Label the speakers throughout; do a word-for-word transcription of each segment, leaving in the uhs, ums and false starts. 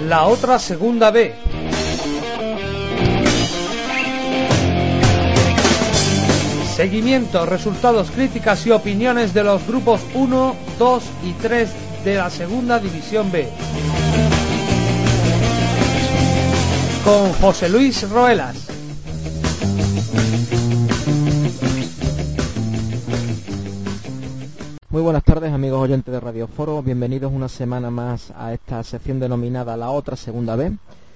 Speaker 1: La Otra Segunda B. Seguimiento, resultados, críticas y opiniones de los grupos uno, dos y tres de la Segunda División B. Con José Luis Roelas.
Speaker 2: Muy buenas tardes, amigos oyentes de Radio Foro. Bienvenidos una semana más a esta sección denominada La Otra Segunda B.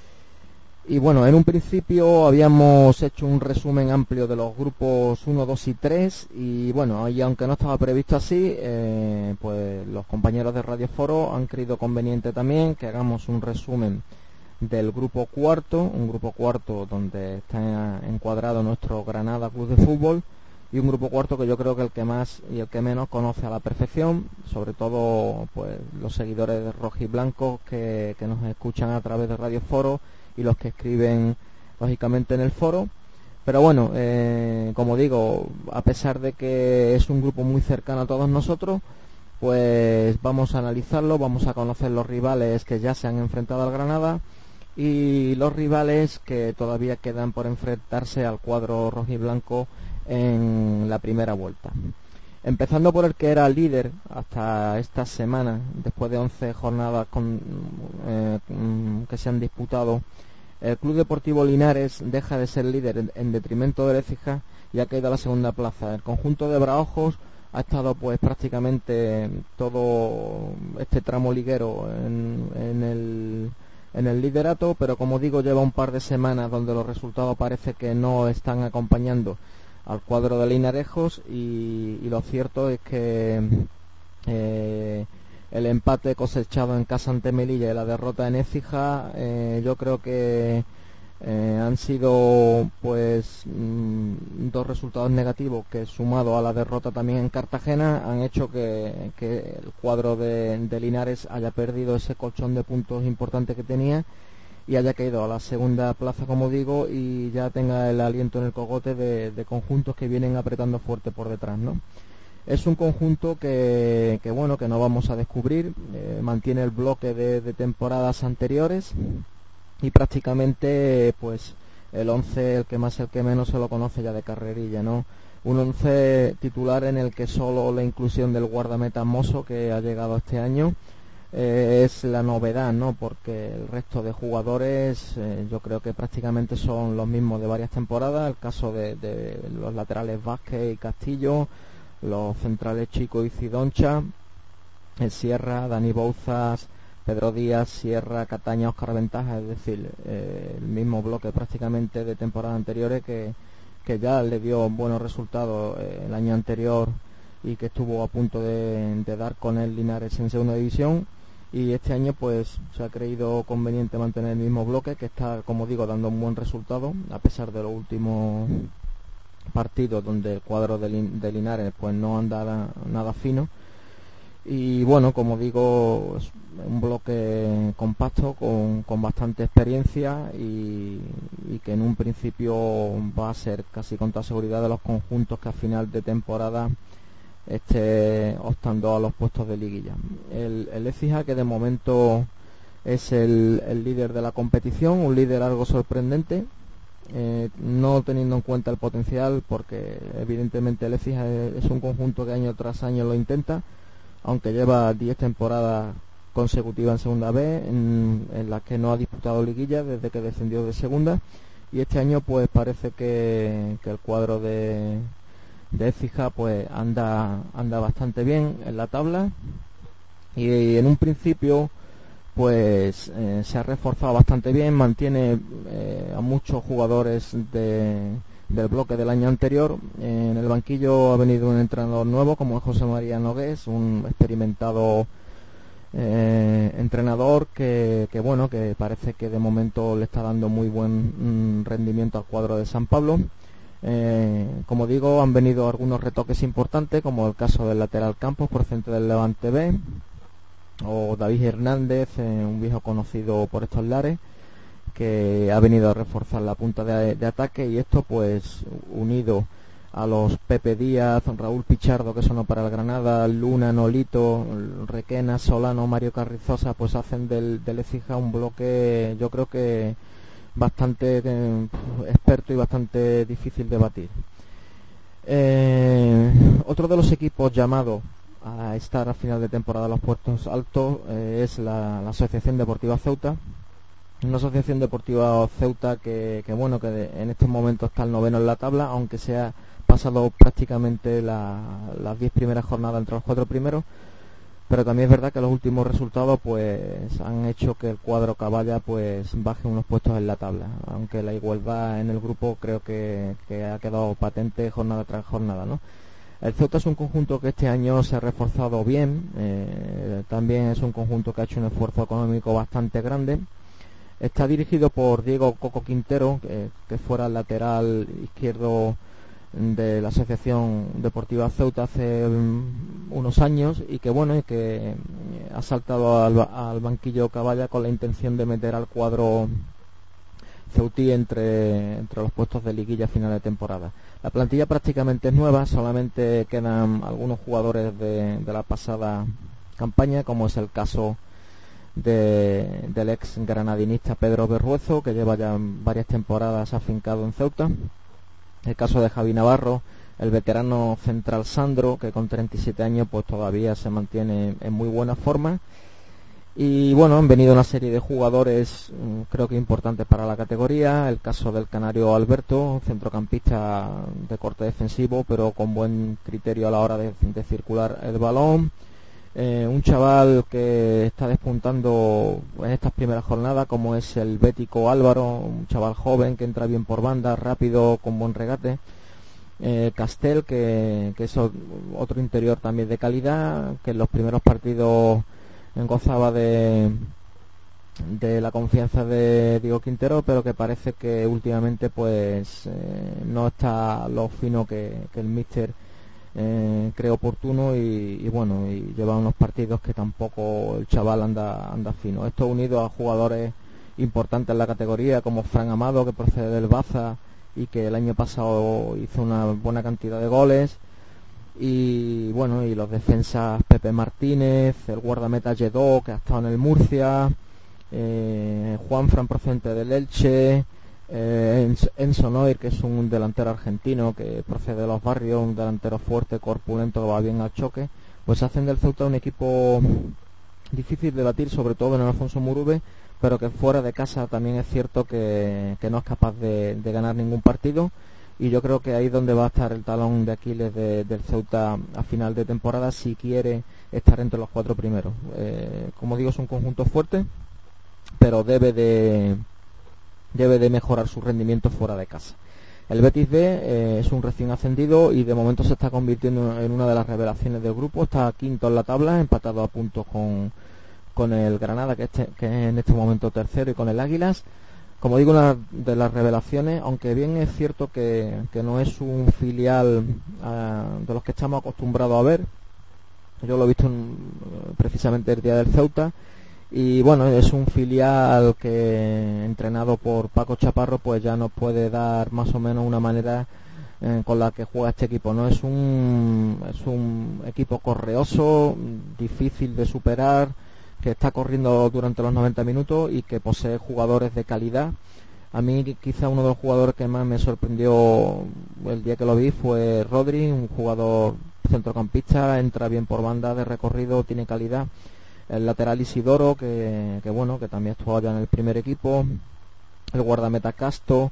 Speaker 2: Y bueno, en un principio habíamos hecho un resumen amplio de los grupos uno, dos y tres. Y bueno, y aunque no estaba previsto así, eh, pues los compañeros de Radio Foro han creído conveniente también que hagamos un resumen del grupo cuarto, un grupo cuarto donde está encuadrado nuestro Granada Club de Fútbol, y un grupo cuarto que yo creo que el que más y el que menos conoce a la perfección, sobre todo pues los seguidores de rojiblancos que, que nos escuchan a través de Radio Foro y los que escriben lógicamente en el foro. Pero bueno, eh, como digo, a pesar de que es un grupo muy cercano a todos nosotros, pues vamos a analizarlo, vamos a conocer los rivales que ya se han enfrentado al Granada y los rivales que todavía quedan por enfrentarse al cuadro rojiblanco en la primera vuelta. Empezando por el que era líder hasta esta semana, después de once jornadas con, eh, que se han disputado, el Club Deportivo Linares deja de ser líder en, en detrimento del Écija y ha caído a la segunda plaza. El conjunto de Braojos ha estado pues prácticamente todo este tramo liguero en, en el en el liderato, pero como digo, lleva un par de semanas donde los resultados parece que no están acompañando al cuadro de Linarejos, y, y lo cierto es que eh, el empate cosechado en casa ante Melilla y la derrota en Écija, eh, yo creo que eh, han sido pues mm, dos resultados negativos que, sumado a la derrota también en Cartagena, han hecho que, que el cuadro de, de Linares haya perdido ese colchón de puntos importante que tenía y haya caído a la segunda plaza, como digo, y ya tenga el aliento en el cogote de, de conjuntos que vienen apretando fuerte por detrás, ¿no? Es un conjunto que, que bueno, que no vamos a descubrir, eh, mantiene el bloque de, de temporadas anteriores y prácticamente pues el once, el que más el que menos, se lo conoce ya de carrerilla, ¿no? Un once titular en el que solo la inclusión del guardameta Mosso, que ha llegado este año, Eh, es la novedad, ¿no? Porque el resto de jugadores eh, yo creo que prácticamente son los mismos de varias temporadas. El caso de, de los laterales Vázquez y Castillo, los centrales Chico y Cidoncha, el Sierra, Dani Bouzas, Pedro Díaz, Sierra, Cataña, Óscar Ventaja, es decir, eh, el mismo bloque prácticamente de temporadas anteriores que, que ya le dio buenos resultados eh, el año anterior y que estuvo a punto de, de dar con el Linares en segunda división. Y este año pues se ha creído conveniente mantener el mismo bloque, que está, como digo, dando un buen resultado a pesar de los últimos partidos donde el cuadro de, Lin- de Linares pues no anda nada, nada fino. Y bueno, como digo, es un bloque compacto con, con bastante experiencia y, y que en un principio va a ser casi con toda seguridad de los conjuntos que a final de temporada esté optando a los puestos de liguilla. El, el Écija, que de momento es el, el líder de la competición, un líder algo sorprendente, eh, no teniendo en cuenta el potencial, porque evidentemente el Écija es, es un conjunto que año tras año lo intenta, aunque lleva diez temporadas consecutivas en segunda B, en, en las que no ha disputado liguilla desde que descendió de segunda, y este año pues parece que, que el cuadro de de Écija pues anda anda bastante bien en la tabla y en un principio pues eh, se ha reforzado bastante bien, mantiene eh, a muchos jugadores de, del bloque del año anterior. En el banquillo ha venido un entrenador nuevo como es José María Nogués, un experimentado eh, entrenador que, que bueno, que parece que de momento le está dando muy buen mm, rendimiento al cuadro de San Pablo. Eh, como digo, han venido algunos retoques importantes, como el caso del lateral Campos, procedente del Levante B, o David Hernández, eh, un viejo conocido por estos lares, que ha venido a reforzar la punta de, de ataque, y esto pues unido a los Pepe Díaz, Raúl Pichardo, que sonó para el Granada, Luna, Nolito, Requena, Solano, Mario Carrizosa, pues hacen del, del Écija un bloque, yo creo que bastante eh, experto y bastante difícil de batir. Eh, otro de los equipos llamados a estar a final de temporada en los puestos altos eh, es la, la Asociación Deportiva Ceuta, una asociación deportiva Ceuta que, que bueno, que de, en estos momentos está el noveno en la tabla, aunque se ha pasado prácticamente la, las diez primeras jornadas entre los cuatro primeros, pero también es verdad que los últimos resultados pues han hecho que el cuadro Caballa pues baje unos puestos en la tabla, aunque la igualdad en el grupo creo que, que ha quedado patente jornada tras jornada, ¿no? El Ceuta es un conjunto que este año se ha reforzado bien, eh, también es un conjunto que ha hecho un esfuerzo económico bastante grande. Está dirigido por Diego Coco Quintero, que, que fuera el lateral izquierdo de la Asociación Deportiva Ceuta hace um, unos años y que bueno y que ha saltado al, al banquillo Caballa con la intención de meter al cuadro ceutí entre, entre los puestos de liguilla a final de temporada. La plantilla prácticamente es nueva, solamente quedan algunos jugadores de, de la pasada campaña, como es el caso de, del ex granadinista Pedro Berruezo, que lleva ya varias temporadas afincado en Ceuta. El caso de Javi Navarro, el veterano central Sandro, que con treinta y siete años pues todavía se mantiene en muy buena forma. Y bueno, han venido una serie de jugadores creo que importantes para la categoría. El caso del canario Alberto, centrocampista de corte defensivo, pero con buen criterio a la hora de, de circular el balón. Eh, un chaval que está despuntando en estas primeras jornadas, como es el bético Álvaro, un chaval joven que entra bien por banda, rápido, con buen regate. Eh, Castel, que, que es otro interior también de calidad, que en los primeros partidos gozaba de, de la confianza de Diego Quintero, pero que parece que últimamente pues eh, no está lo fino que, que el míster Eh, creo oportuno y, y bueno y lleva unos partidos que tampoco el chaval anda anda fino. Esto unido a jugadores importantes en la categoría como Fran Amado, que procede del Baza y que el año pasado hizo una buena cantidad de goles, y bueno y los defensas Pepe Martínez, el guardameta Lledó, que ha estado en el Murcia, eh, Juan Fran, procedente del Elche, Eh, Enzo Noir, que es un delantero argentino que procede de los barrios, un delantero fuerte, corpulento, que va bien al choque, pues hacen del Ceuta un equipo difícil de batir, sobre todo en el Alfonso Murube, pero que fuera de casa también es cierto que, que no es capaz de, de ganar ningún partido, y yo creo que ahí es donde va a estar el talón de Aquiles de, del Ceuta a final de temporada si quiere estar entre los cuatro primeros. Eh, como digo, es un conjunto fuerte, pero debe de debe de mejorar su rendimiento fuera de casa. El Betis B eh, es un recién ascendido y de momento se está convirtiendo en una de las revelaciones del grupo. Está quinto en la tabla, empatado a puntos con, con el Granada, que, este, que es en este momento tercero, y con el Águilas. Como digo, una de las revelaciones, aunque bien es cierto que, que no es un filial uh, de los que estamos acostumbrados a ver. Yo lo he visto en, precisamente el día del Ceuta. Y bueno, es un filial que, entrenado por Paco Chaparro, pues ya nos puede dar más o menos una manera eh, con la que juega este equipo. No es un es un equipo correoso, difícil de superar, que está corriendo durante los noventa minutos y que posee jugadores de calidad. A mí quizá uno de los jugadores que más me sorprendió el día que lo vi fue Rodri, un jugador centrocampista, entra bien por banda, de recorrido, tiene calidad. El lateral Isidoro, que, que bueno, que también estuvo ya en el primer equipo. El guardameta Casto,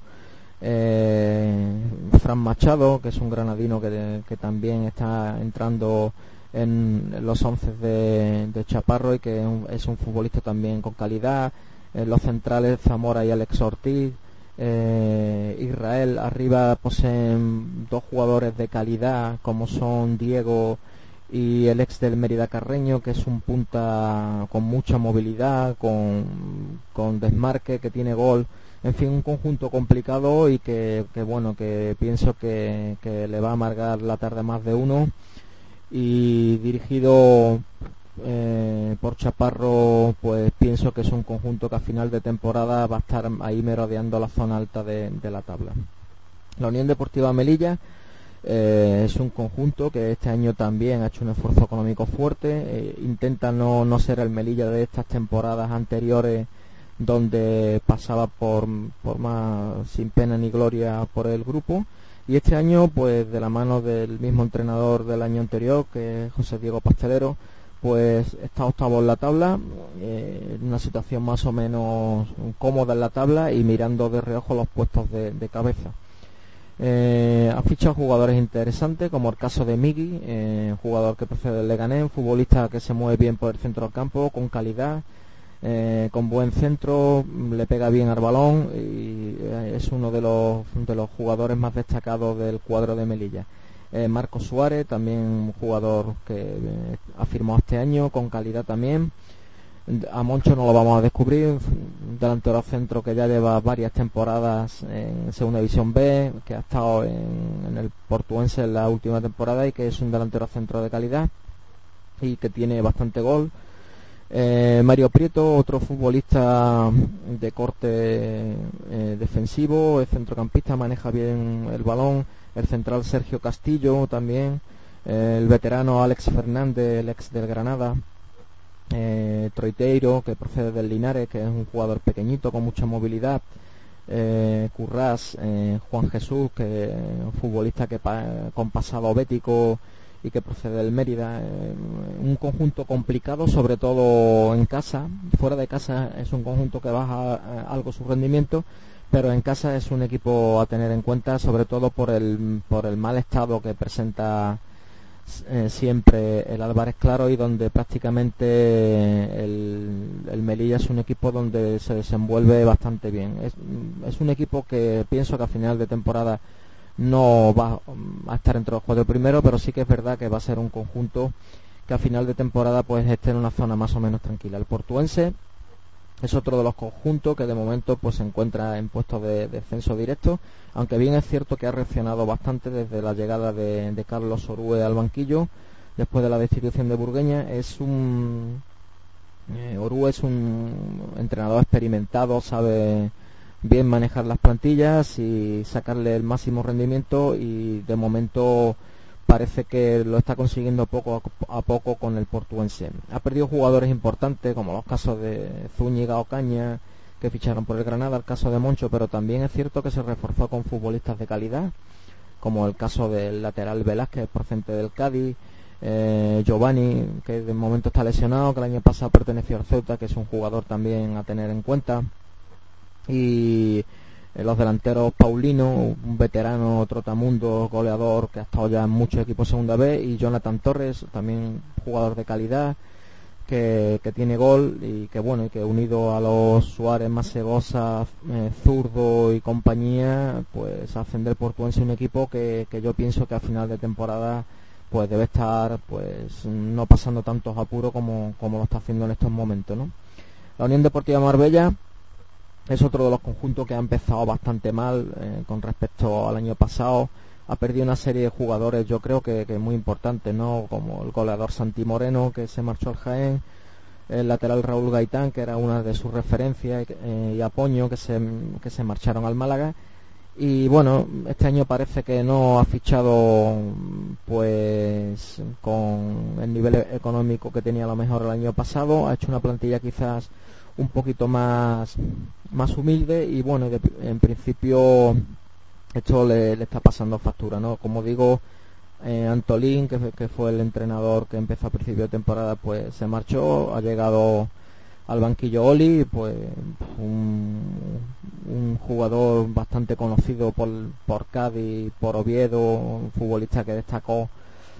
Speaker 2: eh, Fran Machado, que es un granadino que, que también está entrando en los once de, de Chaparro y que es un futbolista también con calidad. Eh, los centrales Zamora y Alex Ortiz. Eh, Israel, arriba poseen dos jugadores de calidad como son Diego y el ex del Mérida Carreño, que es un punta con mucha movilidad, con, con desmarque, que tiene gol. En fin, un conjunto complicado y que, que bueno, que pienso que, que le va a amargar la tarde a más de uno. Y dirigido eh, por Chaparro, pues pienso que es un conjunto que a final de temporada va a estar ahí merodeando la zona alta de, de la tabla. La Unión Deportiva Melilla Eh, es un conjunto que este año también ha hecho un esfuerzo económico fuerte, eh, intenta no, no ser el Melilla de estas temporadas anteriores donde pasaba por, por más sin pena ni gloria por el grupo, y este año pues de la mano del mismo entrenador del año anterior, que es José Diego Pastelero, pues está octavo en la tabla, eh, en una situación más o menos cómoda en la tabla y mirando de reojo los puestos de, de cabeza. Eh, ha fichado jugadores interesantes, como el caso de Migui, eh, jugador que procede del Leganés, futbolista que se mueve bien por el centro del campo, con calidad, eh, con buen centro, le pega bien al balón y eh, es uno de los, de los jugadores más destacados del cuadro de Melilla. Eh, Marcos Suárez, también un jugador que eh, ha firmado este año, con calidad también. A Moncho no lo vamos a descubrir, un delantero centro que ya lleva varias temporadas en Segunda División B, que ha estado en, en el Portuense en la última temporada y que es un delantero centro de calidad y que tiene bastante gol. Eh, Mario Prieto, otro futbolista de corte eh, defensivo, es centrocampista, maneja bien el balón. El central Sergio Castillo también, eh, el veterano Alex Fernández, el ex del Granada. Eh, Troiteiro, que procede del Linares, que es un jugador pequeñito con mucha movilidad. eh, Currás, eh, Juan Jesús, que es un futbolista que pa- con pasado bético y que procede del Mérida. Eh, un conjunto complicado, sobre todo en casa. Fuera de casa es un conjunto que baja eh, algo su rendimiento, pero en casa es un equipo a tener en cuenta, sobre todo por el por el mal estado que presenta Eh, siempre el Álvarez Claro, y donde prácticamente el, el Melilla es un equipo donde se desenvuelve bastante bien. Es, es un equipo que pienso que a final de temporada no va a estar entre los cuatro primeros, pero sí que es verdad que va a ser un conjunto que a final de temporada pues esté en una zona más o menos tranquila. El Portuense es otro de los conjuntos que de momento pues se encuentra en puestos de descenso directo, aunque bien es cierto que ha reaccionado bastante desde la llegada de, de Carlos Orue al banquillo después de la destitución de Burgueña. Es un eh, Orue es un entrenador experimentado, sabe bien manejar las plantillas y sacarle el máximo rendimiento, y de momento parece que lo está consiguiendo poco a poco con el Portuense. Ha perdido jugadores importantes, como los casos de Zúñiga o Caña, que ficharon por el Granada, el caso de Moncho, pero también es cierto que se reforzó con futbolistas de calidad, como el caso del lateral Velázquez, procedente del Cádiz, eh, Giovanni, que de momento está lesionado, que el año pasado perteneció al Ceuta, que es un jugador también a tener en cuenta, y los delanteros Paulino, un veterano trotamundo, goleador que ha estado ya en muchos equipos segunda B, y Jonathan Torres, también jugador de calidad, que, que tiene gol y que bueno, y que unido a los Suárez, Masegosa, eh, Zurdo y compañía, pues hacen del Portuense un equipo que, que yo pienso que a final de temporada pues debe estar pues no pasando tantos apuros como, como lo está haciendo en estos momentos, ¿no? La Unión Deportiva Marbella es otro de los conjuntos que ha empezado bastante mal eh, con respecto al año pasado. Ha perdido una serie de jugadores, yo creo que, que muy importantes, ¿no? Como el goleador Santi Moreno, que se marchó al Jaén, el lateral Raúl Gaitán, que era una de sus referencias, eh, y Apoño, que se, que se marcharon al Málaga. Y bueno, este año parece que no ha fichado pues con el nivel económico que tenía a lo mejor el año pasado. Ha hecho una plantilla quizás un poquito más más humilde, y bueno, de, en principio esto le, le está pasando factura, ¿no? Como digo, eh, Antolín, que, que fue el entrenador que empezó a principio de temporada, pues se marchó, ha llegado al banquillo Oli, pues un, un jugador bastante conocido por, por Cádiz, por Oviedo, un futbolista que destacó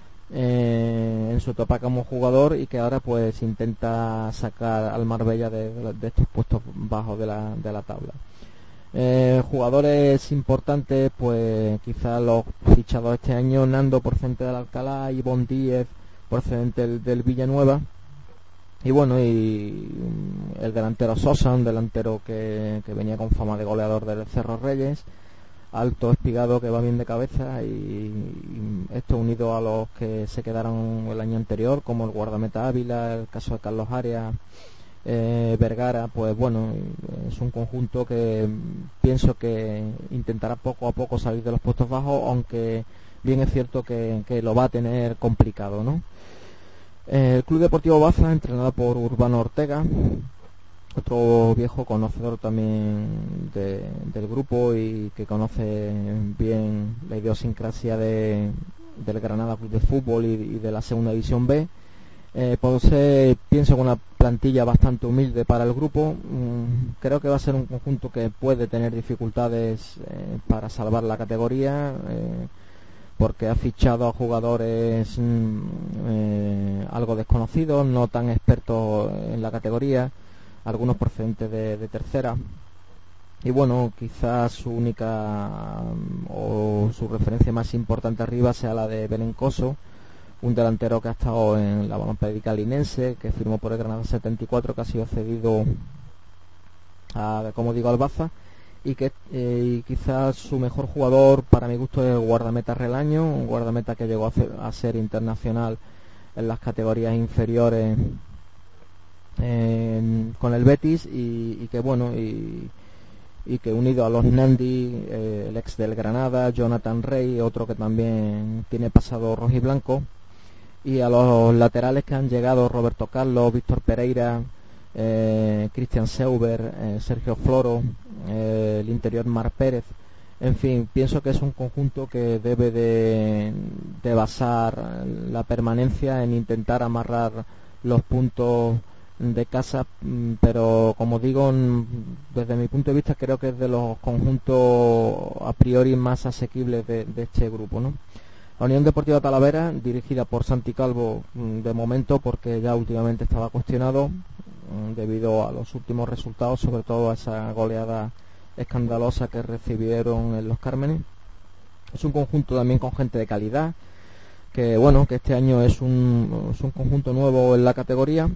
Speaker 2: eh, en su etapa como jugador y que ahora pues intenta sacar al Marbella de, de, de estos puestos bajos de la, de la tabla. Eh, jugadores importantes, pues quizás los fichados este año: Nando, procedente del Alcalá, Ivonne Díez, procedente del, del Villanueva, y bueno, y el delantero Sosa, un delantero que, que venía con fama de goleador del Cerro Reyes, alto, espigado, que va bien de cabeza, y, y esto unido a los que se quedaron el año anterior, como el guardameta Ávila, el caso de Carlos Arias eh, Vergara, pues bueno, es un conjunto que pienso que intentará poco a poco salir de los puestos bajos, aunque bien es cierto que, que lo va a tener complicado, ¿no? El Club Deportivo Baza, entrenado por Urbano Ortega, otro viejo conocedor también de, del grupo y que conoce bien la idiosincrasia de, del Granada Club de Fútbol y, y de la Segunda División B. Eh, posee, pienso, con una plantilla bastante humilde para el grupo. Mm, creo que va a ser un conjunto que puede tener dificultades eh, para salvar la categoría, eh, porque ha fichado a jugadores mm, eh, algo desconocidos, no tan expertos en la categoría, algunos procedentes de, de tercera. Y bueno, quizás su única mm, o su referencia más importante arriba sea la de Belencoso, un delantero que ha estado en la Balonpédica linense, que firmó por el Granada setenta y cuatro, que ha sido cedido a, como digo, al Baza, y que eh, y quizás su mejor jugador para mi gusto es el guardameta Relaño, un guardameta que llegó a, hacer, a ser internacional en las categorías inferiores eh, con el Betis, y, y que bueno y, y que unido a los Nandi, eh, el ex del Granada, Jonathan Rey, otro que también tiene pasado rojiblanco, y a los laterales que han llegado Roberto Carlos, Víctor Pereira, eh, Cristian Seuber, eh, Sergio Floro, eh, el interior Mar Pérez. En fin, pienso que es un conjunto que debe de, de basar la permanencia en intentar amarrar los puntos de casa, pero como digo, desde mi punto de vista creo que es de los conjuntos a priori más asequibles de, de este grupo, ¿no? La Unión Deportiva Talavera, dirigida por Santi Calvo, de momento, porque ya últimamente estaba cuestionado debido a los últimos resultados, sobre todo a esa goleada escandalosa que recibieron en Los Cármenes. Es un conjunto también con gente de calidad, que bueno, que este año es un, es un conjunto nuevo en la categoría,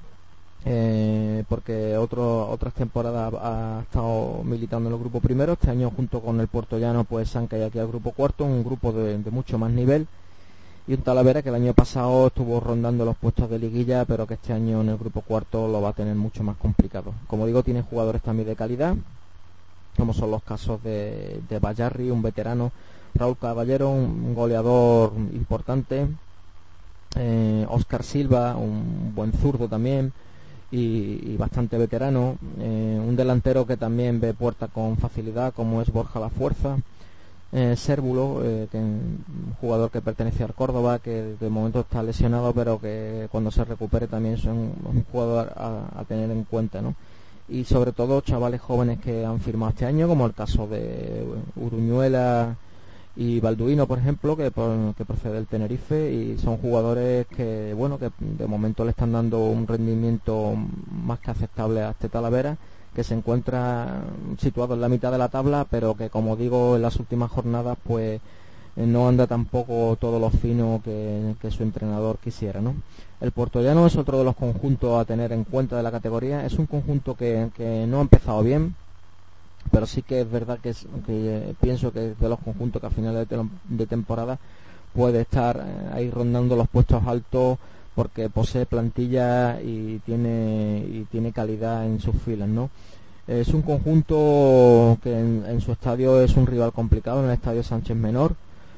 Speaker 2: eh, porque otro, otras temporadas ha estado militando en el grupo primero. Este año, junto con el Puertollano, pues se han caído aquí al grupo cuarto, un grupo de, de mucho más nivel, y un Talavera que el año pasado estuvo rondando los puestos de liguilla, pero que este año en el grupo cuarto lo va a tener mucho más complicado. Como digo, tiene jugadores también de calidad, como son los casos de, de Bayarri, un veterano, Raúl Caballero, un goleador importante, eh, Óscar Silva, un buen zurdo también, y, y bastante veterano, eh, un delantero que también ve puerta con facilidad, como es Borja La Fuerza, eh, Cérvulo, eh, que, un jugador que pertenece al Córdoba, que de momento está lesionado, pero que cuando se recupere también es un, un jugador a, a tener en cuenta, ¿no? Y sobre todo chavales jóvenes que han firmado este año, como el caso de Uruñuela y Balduino, por ejemplo, que, que procede del Tenerife, y son jugadores que bueno que de momento le están dando un rendimiento más que aceptable a este Talavera, que se encuentra situado en la mitad de la tabla, pero que, como digo, en las últimas jornadas pues no anda tampoco todo lo fino que, que su entrenador quisiera, ¿no? El Puertollano es otro de los conjuntos a tener en cuenta de la categoría. Es un conjunto que, que no ha empezado bien, pero sí que es verdad que, es, que pienso que es de los conjuntos que a finales de, de temporada puede estar ahí rondando los puestos altos, porque posee plantilla y tiene y tiene calidad en sus filas, ¿no? Es un conjunto que en, en su estadio es un rival complicado, en el estadio Sánchez Menor,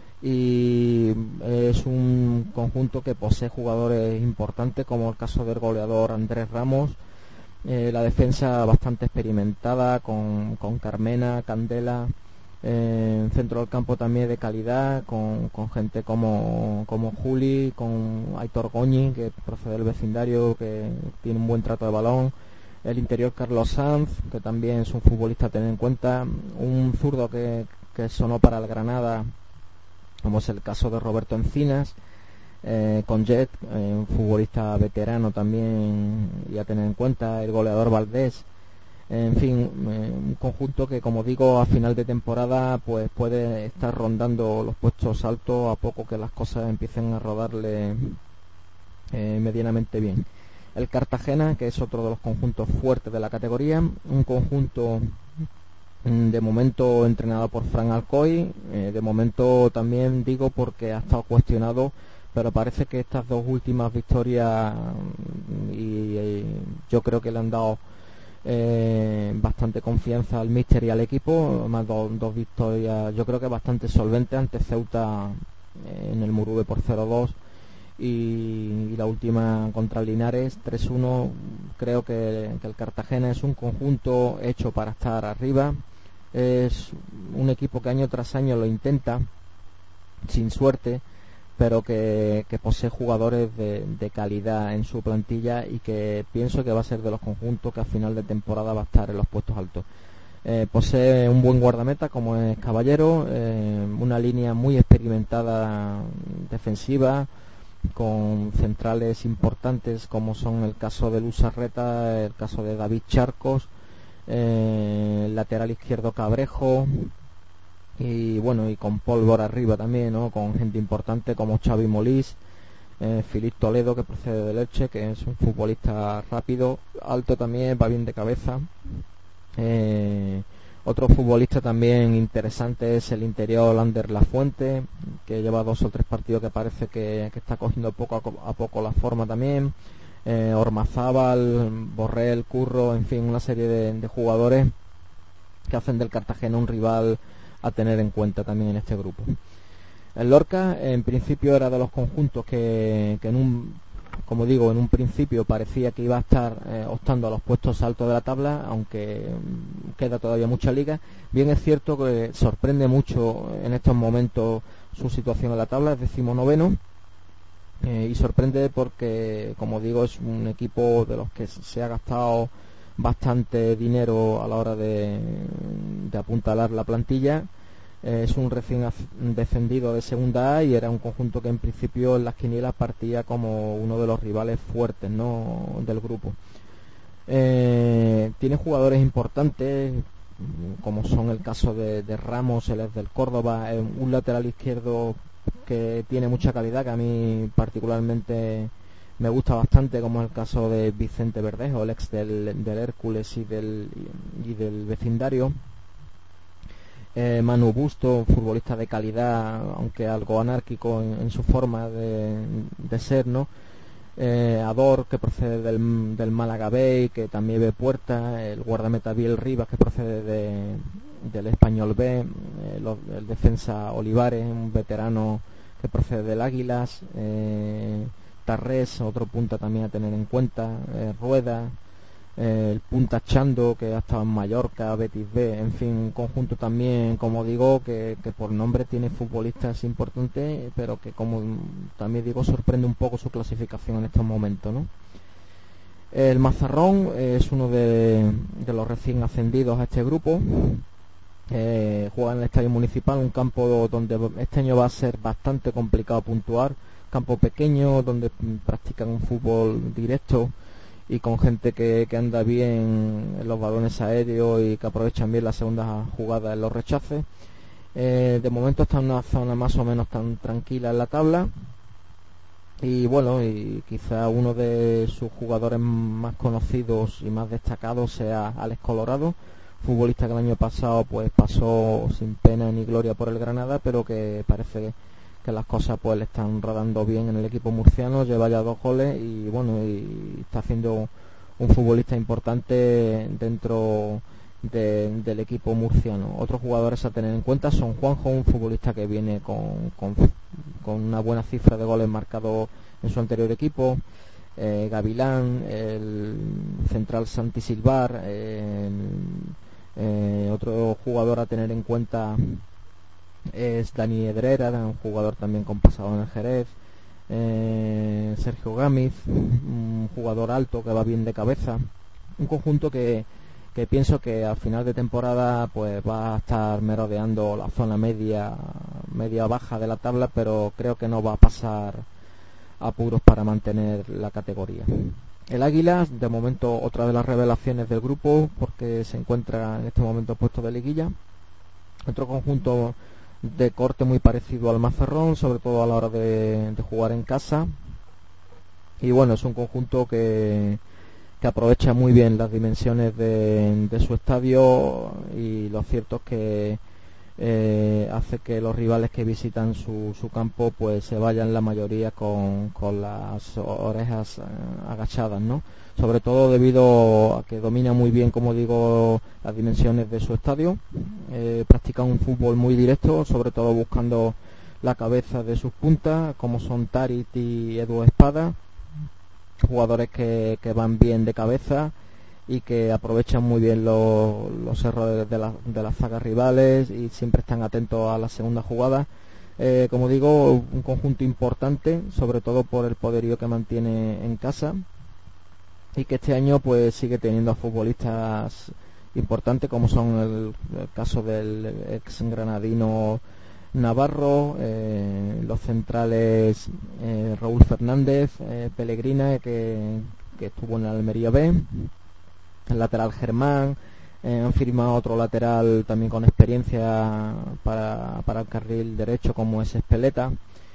Speaker 2: y es un conjunto que posee jugadores importantes, como el caso del goleador Andrés Ramos, eh, la defensa bastante experimentada con, con Carmena, Candela, eh, en centro del campo también de calidad, con, con gente como, como Juli, con Aitor Goñi, que procede del vecindario, que tiene un buen trato de balón, el interior Carlos Sanz, que también es un futbolista a tener en cuenta, un zurdo que, que sonó para el Granada, como es el caso de Roberto Encinas, eh, con Jet, eh, un futbolista veterano también y a tener en cuenta, el goleador Valdés. En fin, eh, un conjunto que, como digo, a final de temporada pues puede estar rondando los puestos altos a poco que las cosas empiecen a rodarle eh, medianamente bien. El Cartagena, que es otro de los conjuntos fuertes de la categoría, un conjunto de momento entrenado por Fran Alcoy, eh, de momento también digo porque ha estado cuestionado, pero parece que estas dos últimas victorias y y yo creo que le han dado eh, bastante confianza al míster y al equipo, más do, dos victorias yo creo que bastante solventes ante Ceuta eh, en el Murube por cero dos y, y la última contra Linares tres uno. Creo que, que el Cartagena es un conjunto hecho para estar arriba, es un equipo que año tras año lo intenta sin suerte, pero que, que posee jugadores de, de calidad en su plantilla y que pienso que va a ser de los conjuntos que a final de temporada va a estar en los puestos altos. Eh, posee un buen guardameta como es Caballero, eh, una línea muy experimentada defensiva con centrales importantes como son el caso de Luz Arreta, el caso de David Charcos, eh, el lateral izquierdo Cabrejo, y bueno, y con pólvora arriba también, ¿no? Con gente importante como Xavi Molís, eh, Filip Toledo, que procede de Elche, que es un futbolista rápido, alto también, va bien de cabeza. Eh, otro futbolista también interesante es el interior Lander Lafuente, que lleva dos o tres partidos que parece que, que está cogiendo poco a, a poco la forma también. Eh, Ormazábal, Borrell, Curro, en fin, una serie de, de jugadores que hacen del Cartagena un rival a tener en cuenta también en este grupo. El Lorca en principio era de los conjuntos que, que en un, como digo, en un principio parecía que iba a estar eh, optando a los puestos altos de la tabla, aunque mm, queda todavía mucha liga. Bien es cierto que sorprende mucho en estos momentos su situación en la tabla, es decimonoveno, eh, y sorprende porque, como digo, es un equipo de los que se ha gastado bastante dinero a la hora de, de apuntalar la plantilla. Eh, es un recién descendido de segunda A y era un conjunto que en principio en las quinielas partía como uno de los rivales fuertes, ¿no?, del grupo. Eh, tiene jugadores importantes como son el caso de, de Ramos, el ex del Córdoba, eh, un lateral izquierdo que tiene mucha calidad, que a mí particularmente me gusta bastante, como es el caso de Vicente Verdejo, el ex del, del Hércules y del, y del vecindario. Eh, Manu Busto, futbolista de calidad, aunque algo anárquico en, en su forma de, de ser, ¿no? Eh, Ador, que procede del, del Málaga B, que también ve puerta, el guardameta Biel Rivas, que procede de, del Español B, eh, lo, el defensa Olivares, un veterano que procede del Águilas, eh, Tarrés, otro punta también a tener en cuenta, eh, Rueda, eh, el punta Chando, que ha estado en Mallorca, Betis B, en fin, un conjunto también, como digo, que, que por nombre tiene futbolistas importantes, pero que, como también digo, sorprende un poco su clasificación en estos momentos, ¿no? El Mazarrón es uno de, de los recién ascendidos a este grupo. Eh, juega en el Estadio Municipal, un campo donde este año va a ser bastante complicado puntuar, campo pequeño donde practican un fútbol directo y con gente que, que anda bien en los balones aéreos y que aprovechan bien las segundas jugadas en los rechaces. Eh, de momento está en una zona más o menos tan tranquila en la tabla y bueno, y quizá uno de sus jugadores más conocidos y más destacados sea Alex Colorado, futbolista que el año pasado pues pasó sin pena ni gloria por el Granada, pero que parece que que las cosas pues le están rodando bien en el equipo murciano, lleva ya dos goles y bueno, y está haciendo un futbolista importante dentro de, del equipo murciano. Otros jugadores a tener en cuenta son Juanjo, un futbolista que viene con, con, con una buena cifra de goles marcados en su anterior equipo, eh, Gavilán, el central Santi Silvar, eh, eh, otro jugador a tener en cuenta es Dani Edrera, un jugador también con pasado en el Jerez, eh, Sergio Gámez, un jugador alto que va bien de cabeza, un conjunto que, que pienso que al final de temporada pues va a estar merodeando la zona media media baja de la tabla, pero creo que no va a pasar apuros para mantener la categoría. El Águila, de momento otra de las revelaciones del grupo, porque se encuentra en este momento puesto de liguilla. Otro conjunto de corte muy parecido al Mazarrón, sobre todo a la hora de, de jugar en casa, y bueno, es un conjunto que, que aprovecha muy bien las dimensiones de, de su estadio, y lo cierto es que eh, hace que los rivales que visitan su, su campo pues se vayan la mayoría con, con las orejas eh, agachadas, ¿no? Sobre todo debido a que domina muy bien, como digo, las dimensiones de su estadio, eh, practica un fútbol muy directo, sobre todo buscando la cabeza de sus puntas, como son Tarit y Edu Espada, jugadores que, que van bien de cabeza y que aprovechan muy bien los, los errores de, la, de las zagas rivales y siempre están atentos a la segunda jugada. Eh, como digo, un conjunto importante, sobre todo por el poderío que mantiene en casa, y que este año pues sigue teniendo a futbolistas importantes, como son el, el caso del ex granadino Navarro, eh, los centrales eh, Raúl Fernández, eh, Pellegrina, que, que estuvo en la Almería B, el lateral Germán, eh, han firmado otro lateral también con experiencia para, para el carril derecho, como es Espeleta,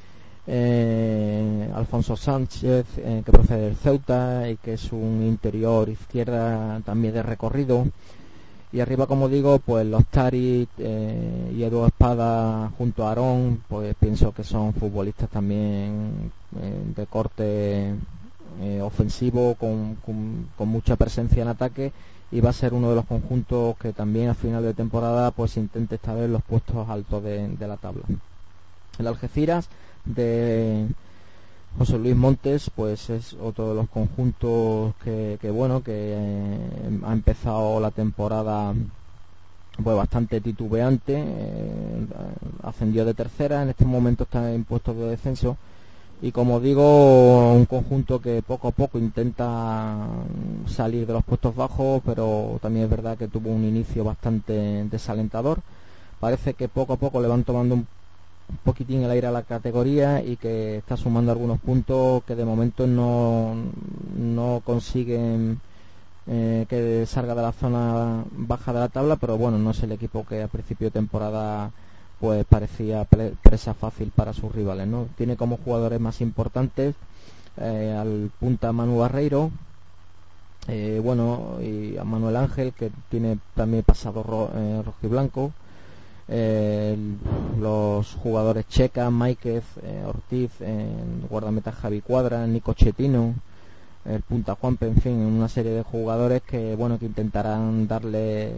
Speaker 2: eh, Alfonso Sánchez, eh, que procede del Ceuta y que es un interior izquierda también de recorrido. Y arriba, como digo, pues los Tarit eh, y Edu Espada junto a Aarón, pues pienso que son futbolistas también eh, de corte eh, ofensivo, con, con, con mucha presencia en ataque, y va a ser uno de los conjuntos que también a final de temporada pues intente estar en los puestos altos de, de la tabla. El Algeciras de José Luis Montes pues es otro de los conjuntos que, que bueno que eh, ha empezado la temporada pues bastante titubeante, eh, ascendió de tercera, en este momento está en puestos de descenso, y como digo, un conjunto que poco a poco intenta salir de los puestos bajos, pero también es verdad que tuvo un inicio bastante desalentador. Parece que poco a poco le van tomando un un poquitín el aire a la categoría y que está sumando algunos puntos que de momento no, no consiguen eh, que salga de la zona baja de la tabla, pero bueno, no es el equipo que a principio de temporada pues parecía pre- presa fácil para sus rivales, ¿no? Tiene como jugadores más importantes eh, al punta Manu Barreiro, eh, bueno, y a Manuel Ángel, que tiene también pasado ro- eh, rojiblanco. Eh, los jugadores Checa, Máiquez, eh, Ortiz, eh, guardameta Javi Cuadra, Nico Chetino, el punta Juanpe, en fin, una serie de jugadores que bueno que intentarán darle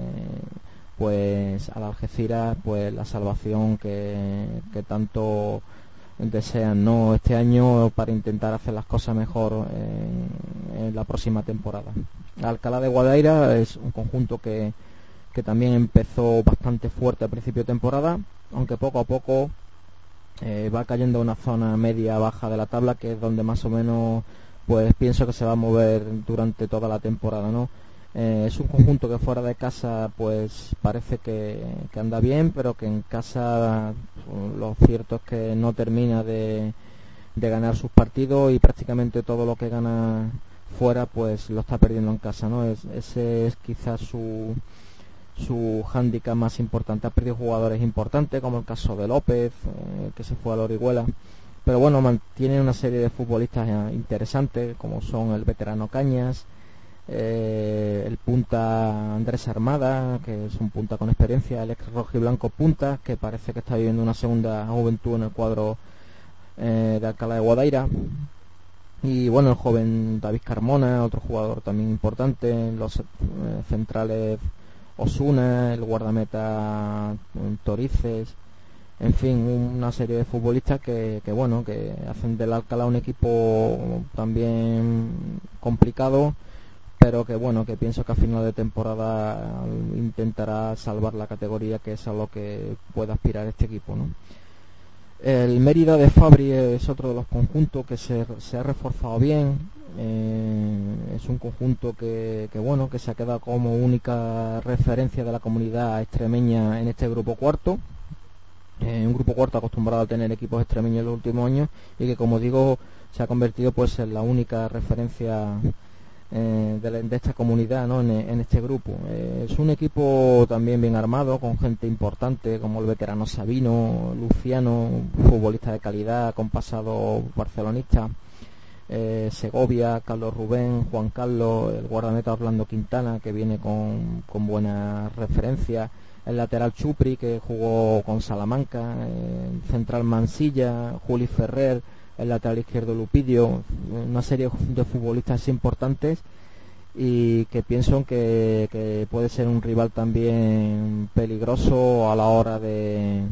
Speaker 2: pues a la Algeciras pues la salvación que, que tanto desean, ¿no?, este año, para intentar hacer las cosas mejor en, en la próxima temporada. Alcalá de Guadaira es un conjunto que que también empezó bastante fuerte al principio de temporada, aunque poco a poco eh, va cayendo a una zona media baja de la tabla, que es donde más o menos pues pienso que se va a mover durante toda la temporada, ¿no? Eh, es un conjunto que fuera de casa pues parece que, que anda bien, pero que en casa lo cierto es que no termina de, de ganar sus partidos, y prácticamente todo lo que gana fuera pues lo está perdiendo en casa, ¿no? Es, ese es quizás su su hándicap más importante. Ha perdido jugadores importantes, como el caso de López, eh, que se fue a la Orihuela, pero bueno, mantiene una serie de futbolistas eh, interesantes, como son el veterano Cañas, eh, el punta Andrés Armada, que es un punta con experiencia, el ex rojiblanco Punta, que parece que está viviendo una segunda juventud en el cuadro eh, de Alcalá de Guadaira, y bueno, el joven David Carmona, otro jugador también importante, los eh, centrales Osuna, el guardameta Torices, en fin, una serie de futbolistas que, que bueno, que hacen del Alcalá un equipo también complicado, pero que bueno, que pienso que a final de temporada intentará salvar la categoría, que es a lo que puede aspirar este equipo, ¿no? El Mérida de Fabri es otro de los conjuntos que se, se ha reforzado bien. Eh, es un conjunto que, que bueno que se ha quedado como única referencia de la comunidad extremeña en este grupo cuarto, eh, un grupo cuarto acostumbrado a tener equipos extremeños en los últimos años, y que, como digo, se ha convertido pues en la única referencia eh, de, la, de esta comunidad, ¿no?, en, en este grupo. Eh, es un equipo también bien armado, con gente importante como el veterano Sabino, Luciano, futbolista de calidad con pasado barcelonista. eh, Segovia, Carlos Rubén, Juan Carlos, el guardameta Orlando Quintana, que viene con, con buenas referencias, el lateral Chupri, que jugó con Salamanca, eh, central Mansilla, Juli Ferrer, el lateral izquierdo Lupidio, una serie de futbolistas importantes y que pienso que, que puede ser un rival también peligroso a la hora de,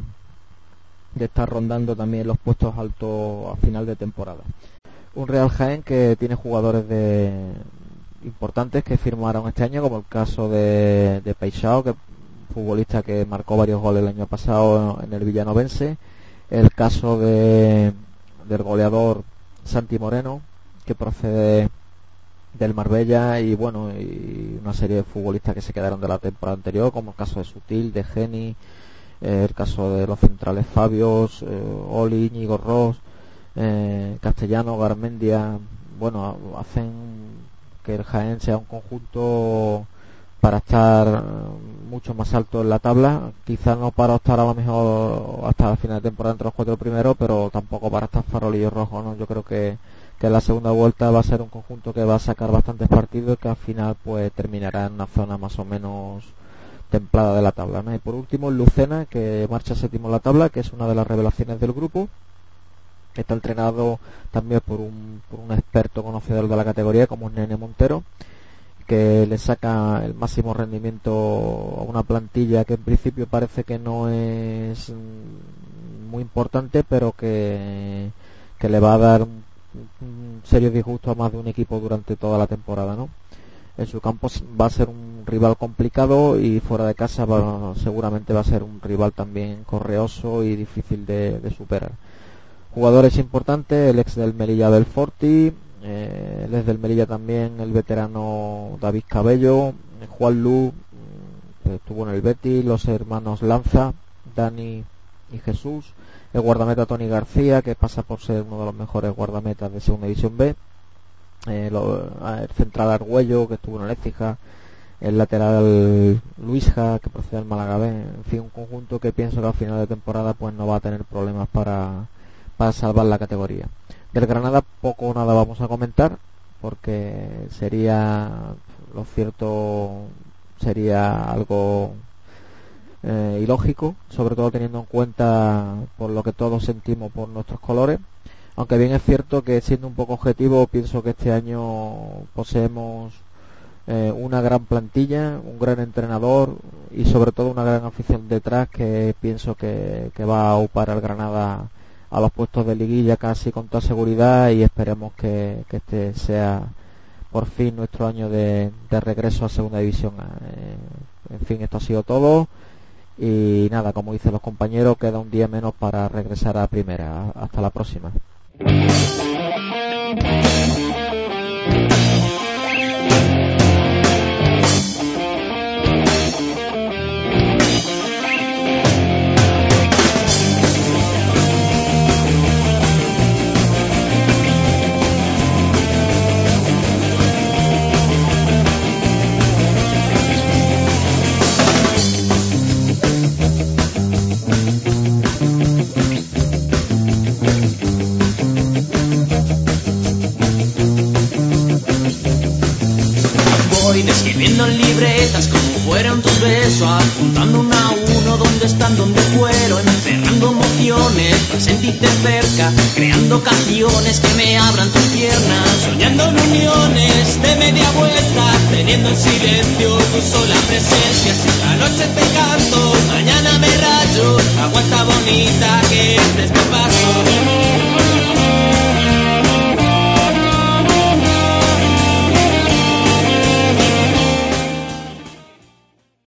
Speaker 2: de estar rondando también los puestos altos a final de temporada. Un Real Jaén que tiene jugadores de importantes que firmaron este año, como el caso de, de Peixao, que futbolista que marcó varios goles el año pasado en el Villanovense, el caso de del goleador Santi Moreno, que procede del Marbella, y bueno, y una serie de futbolistas que se quedaron de la temporada anterior, como el caso de Sutil, de Geni, eh, el caso de los centrales Fabios, eh, Oli, Íñigo Ross, eh, Castellano, Garmendia. Bueno, hacen que el Jaén sea un conjunto para estar mucho más alto en la tabla, quizás no para estar a lo mejor hasta la final de temporada entre los cuatro primeros, pero tampoco para estar farolillo rojo, ¿no? Yo creo que, que en la segunda vuelta va a ser un conjunto que va a sacar bastantes partidos y que al final pues terminará en una zona más o menos templada de la tabla, ¿no? Y por último el Lucena, que marcha séptimo en la tabla, que es una de las revelaciones del grupo, que está entrenado también por un, por un experto conocedor de la categoría como Nene Montero, que le saca el máximo rendimiento a una plantilla que en principio parece que no es muy importante, pero que, que le va a dar un, un serio disgusto a más de un equipo durante toda la temporada, ¿no? En su campo va a ser un rival complicado y fuera de casa va, seguramente va a ser un rival también correoso y difícil de, de superar. Jugadores importantes, el ex del Melilla Belforti, Eh, el ex del Melilla también, el veterano David Cabello, Juan Lu, que estuvo en el Betis, los hermanos Lanza, Dani y Jesús, el guardameta Tony García, que pasa por ser uno de los mejores guardametas de Segunda División B, eh, lo, el central Argüello, que estuvo en el Écija, el lateral Luisja, que procede del Málaga B. En fin, un conjunto que pienso que al final de temporada pues no va a tener problemas para, para salvar la categoría. Del Granada poco o nada vamos a comentar, porque sería, lo cierto, sería algo eh, ilógico, sobre todo teniendo en cuenta por lo que todos sentimos por nuestros colores, aunque bien es cierto que, siendo un poco objetivo, pienso que este año poseemos eh, una gran plantilla, un gran entrenador y sobre todo una gran afición detrás, que pienso que, que va a upar al Granada a los puestos de liguilla casi con toda seguridad, y esperemos que, que este sea por fin nuestro año de, de regreso a Segunda División. Eh, en fin, esto ha sido todo y nada, como dicen los compañeros, queda un día menos para regresar a Primera. Hasta la próxima.
Speaker 3: Escribiendo en libretas como fueran tus besos, apuntando uno a uno dónde están, dónde fueron, encerrando emociones para sentirte cerca, creando canciones que me abran tus piernas, soñando en uniones de media vuelta, teniendo en silencio tu sola presencia. Si esta noche te canto, mañana me